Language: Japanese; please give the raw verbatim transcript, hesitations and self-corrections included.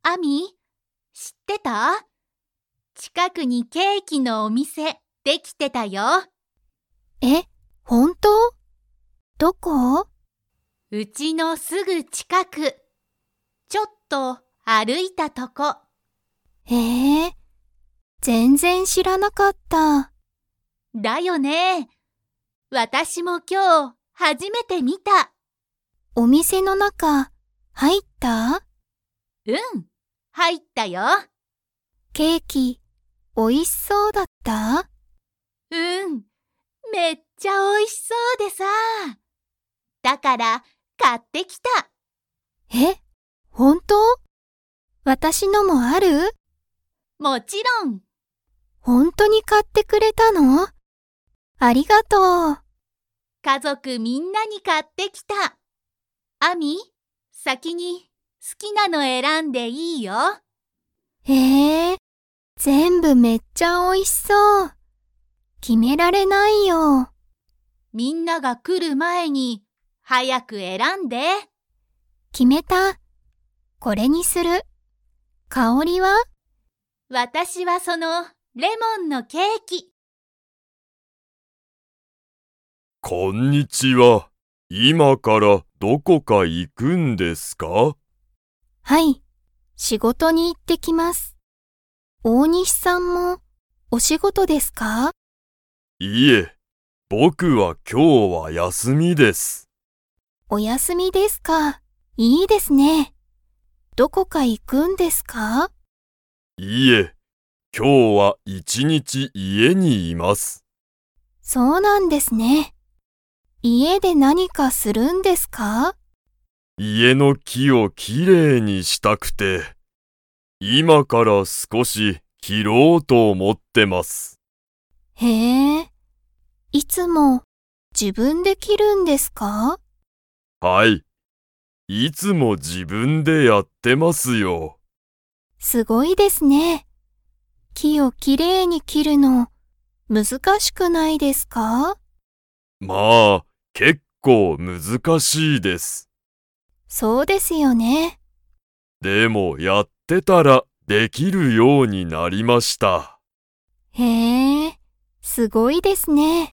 アミ、知ってた？近くにケーキのお店できてたよ。 え、本当？どこ？ うちのすぐ近く。ちょっと歩いたとこ。 へえ、全然知らなかった。 だよね。私も今日初めて見た。 お店の中、入った？ うん、入ったよ。 ケーキ、おいしそうだった？ うん、めっちゃおいしそうでさ。だから買ってきた。 え、本当？私のもある？ もちろん。 本当に買ってくれたの？ありがとう。 家族みんなに買ってきた。アミ、先に好きなの選んでいいよ。 へえ、全部めっちゃおいしそう。決められないよ。 みんなが来る前に早く選んで。 決めた。これにする。香りは？ 私はそのレモンのケーキ。 こんにちは。今からどこか行くんですか？ はい、仕事に行ってきます。大西さんもお仕事ですか？ いえ、僕は今日は休みです。 お休みですか。いいですね。どこか行くんですか？ いえ、今日は一日家にいます。 そうなんですね。家で何かするんですか？ 家の木をきれいにしたくて、今から少し切ろうと思ってます。 へえ、いつも自分で切るんですか？ はい。いつも自分でやってますよ。 すごいですね。木をきれいに切るの難しくないですか？ まあ、結構難しいです。 そうですよね。 でもやってたらできるようになりました。 へえ、すごいですね。